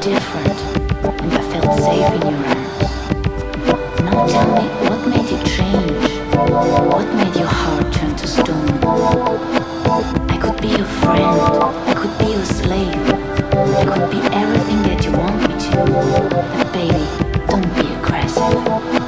different, and I felt safe in your arms. Now tell me, what made you change? What made your heart turn to stone? I could be your friend, I could be your slave, I could be everything that you want me to. But baby, don't be aggressive.